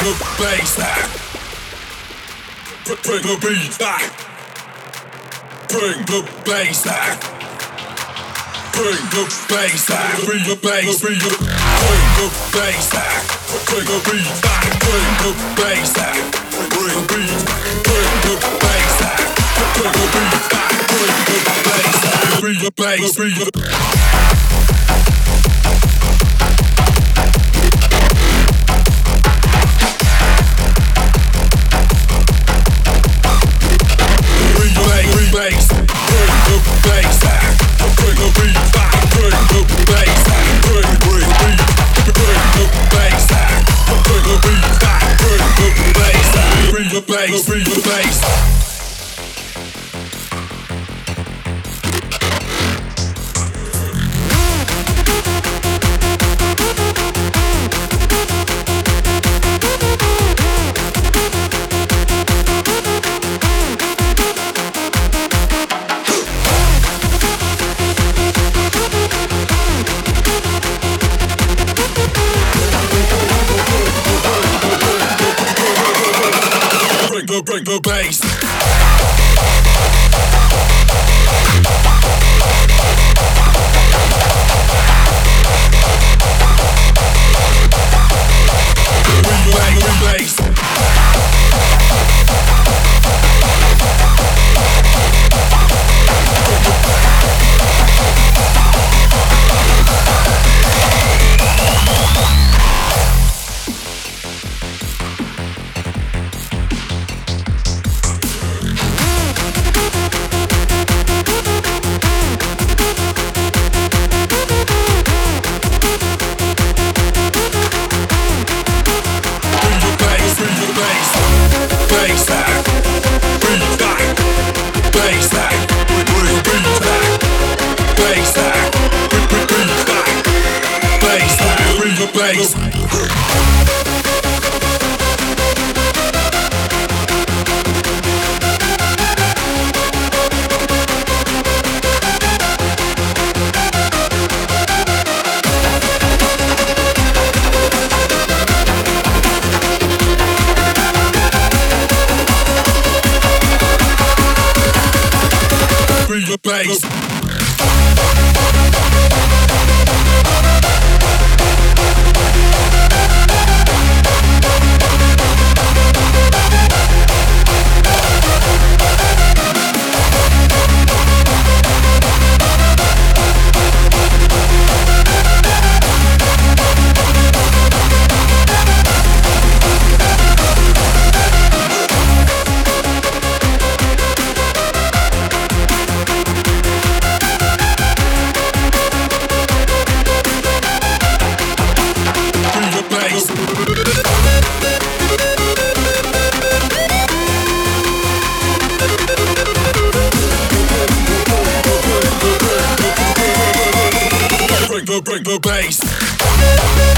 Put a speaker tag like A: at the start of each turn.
A: the bass back. Bring the beat back. Bring the bass back. Bring the bass back. Bring the bass. Bring the bass back. Bring the beat back. Bring the bass back. Bring the beat. Bring the bass back. Bring the beat back. Bring the bass back. Bring the bass. Bring the bass, bring the bass back, bring the beat back, bring the bass back, bring the beat, bring the bass back, bring the beat back, bring the bass back, bring the bass, bring the bass. Bring the bass. Bass. Bring the bass.